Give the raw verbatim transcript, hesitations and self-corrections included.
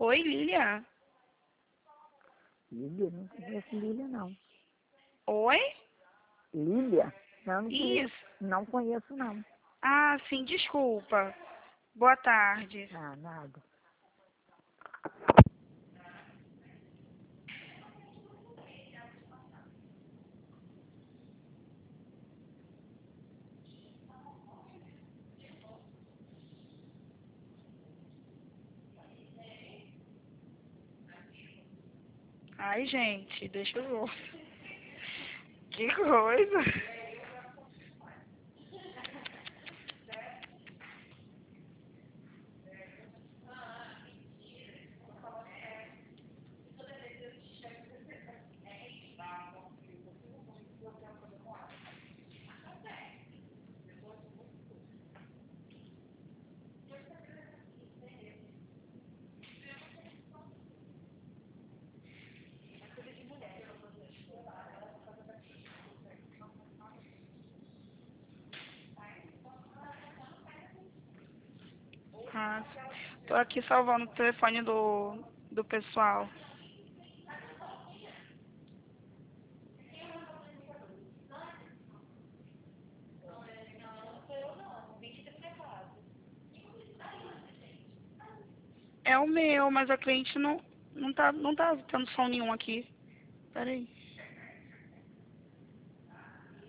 Oi, Lília. Lília? Não conheço Lília, não. Oi? Lília? Não, não conheço. Isso. Não conheço, não. Ah, sim, desculpa. Boa tarde. Ah, nada. Ai, gente, deixa eu ver. Que coisa. Ah, tô aqui salvando o telefone do, do pessoal. É o meu, mas a cliente não, não tá, não tá tendo som nenhum aqui. Peraí.